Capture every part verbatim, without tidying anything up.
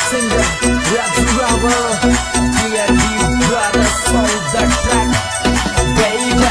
singer, rap rapper, T N D brothers on the track, baby.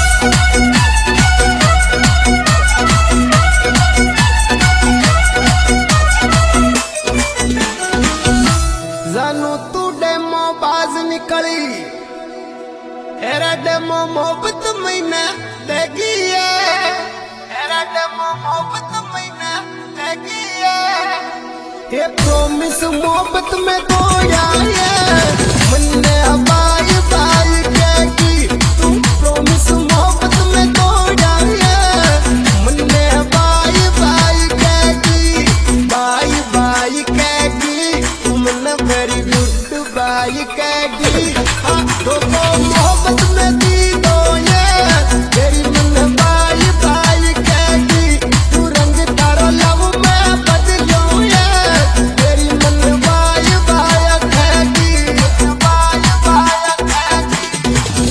जानू तू demo बाज निकली, एरा डेमो मोहब्बत मैंने देगी है, एरा डेमो मोहब्बत मैंने देगी है। ये प्रॉमिस मोहब्बत में तोड़ा है, मन्ने हवाई बाई कहेगी, तू प्रॉमिस मोहब्बत में तोड़ा है, मन्ने हवाई बाई कहेगी, बाई बाई कहेगी, तुमने वेरी गुड बाई कहेगी। हाँ तो मोहब्बत में दी दो ये, तेरी मन बाई बाई कहेगी, तू रंग तारा लव में बदलो ये, तेरी मन बाई बाई कहेगी, बाई बाई कहेगी।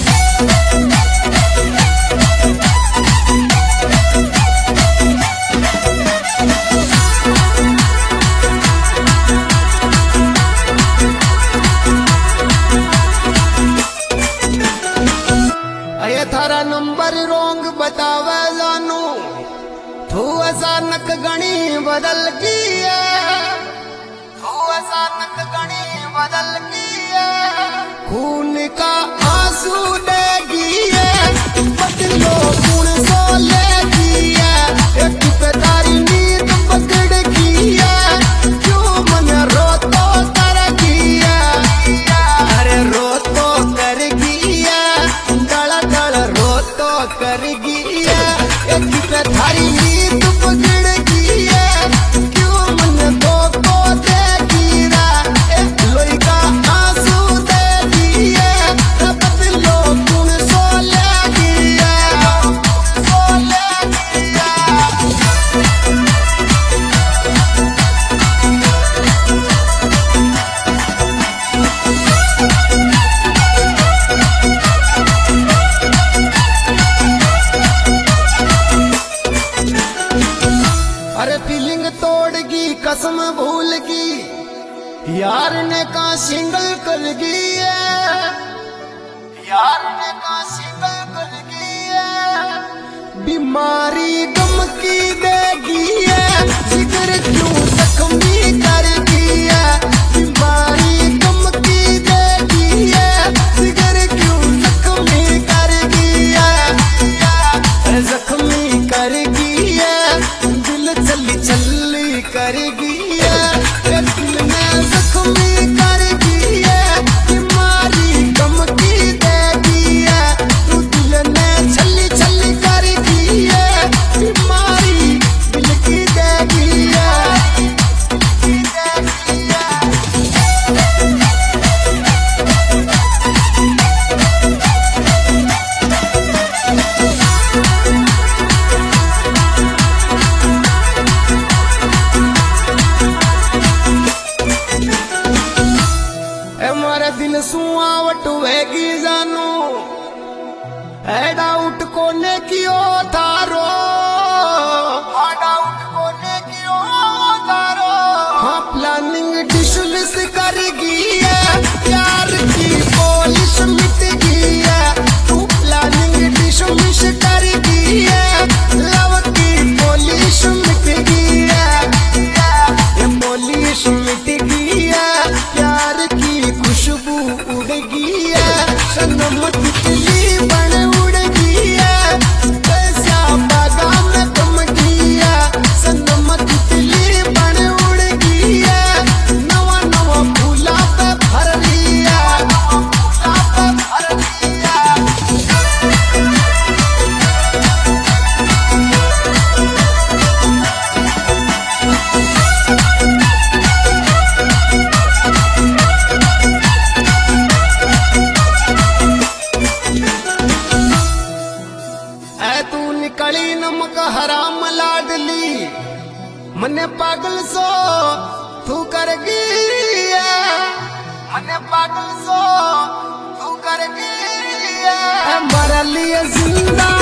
ये थारा नंबर रोंग बतावे जानू, तू अचानक गणी बदल गई है, तू अचानक गणी बदल गई है। खून का आंसू देगी है, बदलो गुण सो लेगी है, एक पे तारी नींद पकड़ गई है, क्यों मन रो तो करेगी है, अरे रो तो करेगी है, डला डला रो तो करेगी है, एक पे थारी नींद पकड़ गई है, क्यों मन दो को देगी रा, एक लोई का आंसू देगी है, बदलो गुण सो लेगी है, सो लेगी है। अरे फीलिंग तोड़गी कसम भूलगी, यार ने का सिंगल कर गई है, यार ने का सिंगल कर गई है। बीमारी गम की देगी है, जिगर क्यों जख्मी करगी है, बीमारी गम की देगी है, जिगर क्यों जख्मी करगी है, जख्मी करगी है, दिल चली चली करगी है, दिल में जख्मी करगी है, बीमारी गम की देगी है, तू दिल में चली चली करगी है, बीमारी दिल की देगी है, दिल की देगी है। मारे दिल सुआवट वेगी जानू, है डाउट कोने कियो तारो, हाँ डाउट कोने कियो तारो। हाँ प्लानिंग डिशलिस करगी है, प्यार की पॉलिश मिट गई है, तू प्लानिंग डिशलिस करगी है, लव की पॉलिश मिट गई है, ये पॉलिश मिट गई है, प्यार की खुशबू उड़ गई है, सनम तितली बन उड़ गई है, ऐसा बागान कम गई है, सनम तितली बन उड़ गई है, नवा नवा फूला पे भर लिया, फूला पे भर लिया। ऐ तू निकली नमक हराम लाडली, मने पागल सो तू करगी है, मने पागल सो तू करगी है, मर लिए जिंदा